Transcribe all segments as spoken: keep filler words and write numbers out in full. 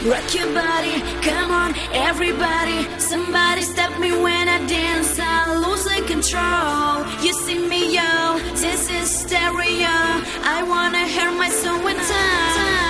Rock your body, come on, everybody. Somebody stop me when I dance, I lose control. You see me, yo, this is stereo. I wanna hear my song with time.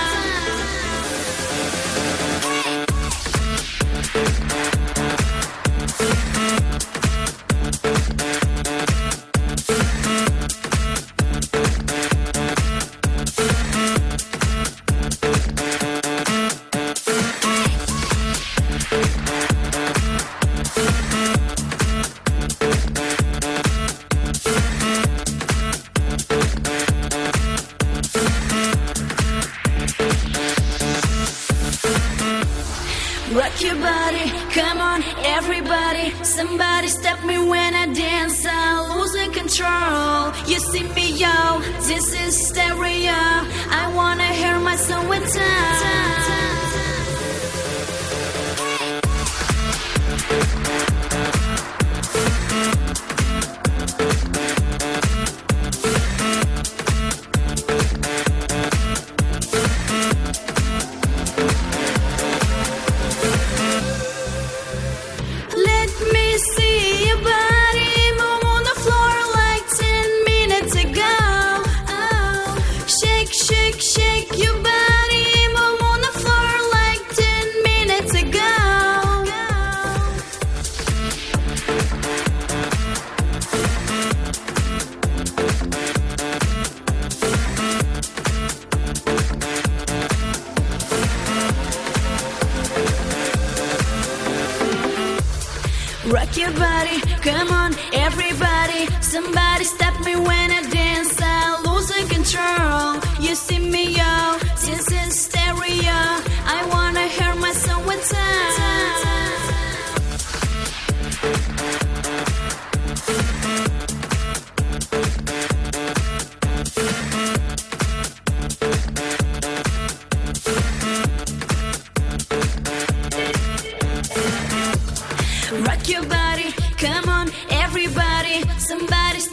Rock your body, come on, everybody. Somebody stop me when I dance, I'm losing control. You see me, yo, this is stereo. I wanna hear my song with time. Rock your body, come on, everybody. Somebody stop me when I dance, I'm losing control. You see me, yo, this is stereo. I wanna hear my song with time. Rock your body, come on, everybody. Somebody